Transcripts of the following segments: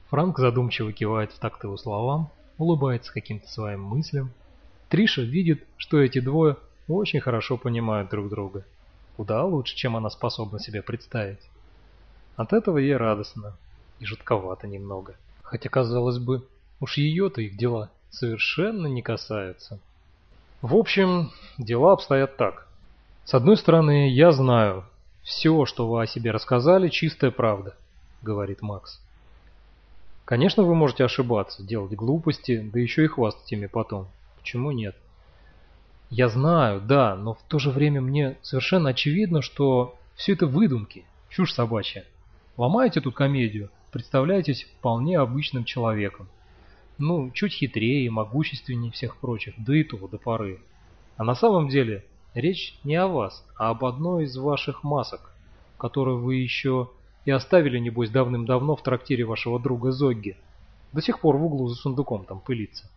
Франк задумчиво кивает в такт его словам, улыбается каким-то своим мыслям. Триша видит, что эти двое очень хорошо понимают друг друга. Куда лучше, чем она способна себе представить. От этого ей радостно и жутковато немного. Хотя, казалось бы, уж ее-то их дела совершенно не касаются. В общем, дела обстоят так. С одной стороны, я знаю, все, что вы о себе рассказали, чистая правда, говорит Макс. Конечно, вы можете ошибаться, делать глупости, да еще и хвастать ими потом. Почему нет? Я знаю, да, но в то же время мне совершенно очевидно, что все это выдумки, чушь собачья. Ломаете тут комедию, представляетесь вполне обычным человеком. Ну, чуть хитрее и могущественнее всех прочих, да и то до поры. А на самом деле речь не о вас, а об одной из ваших масок, которую вы еще и оставили, небось, давным-давно в трактире вашего друга Зогги. До сих пор в углу за сундуком там пылится.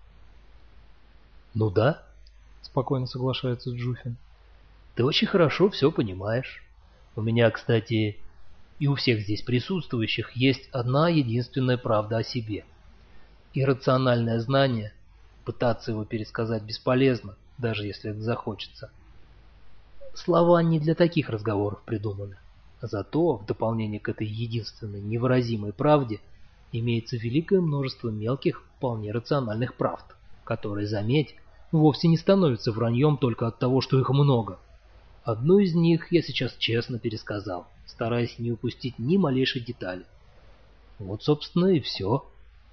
Ну да, Спокойно соглашается Джуфин. ты очень хорошо все понимаешь. У меня, кстати, и у всех здесь присутствующих есть одна единственная правда о себе. Иррациональное знание, пытаться его пересказать бесполезно, даже если это захочется. Слова не для таких разговоров придуманы. Зато, в дополнение к этой единственной невыразимой правде, имеется великое множество мелких, вполне рациональных правд, которые, заметь, вовсе не становятся враньем только от того, что их много. Одну из них я сейчас честно пересказал, стараясь не упустить ни малейшей детали. Вот, собственно, и все.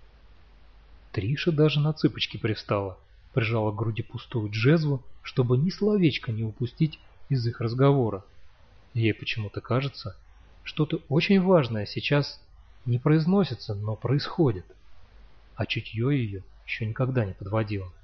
Триша даже на цыпочки привстала, прижала к груди пустую джезву, чтобы ни словечко не упустить из их разговора. Ей почему-то кажется, что-то очень важное сейчас не произносится, но происходит. А чутье ее еще никогда не подводило.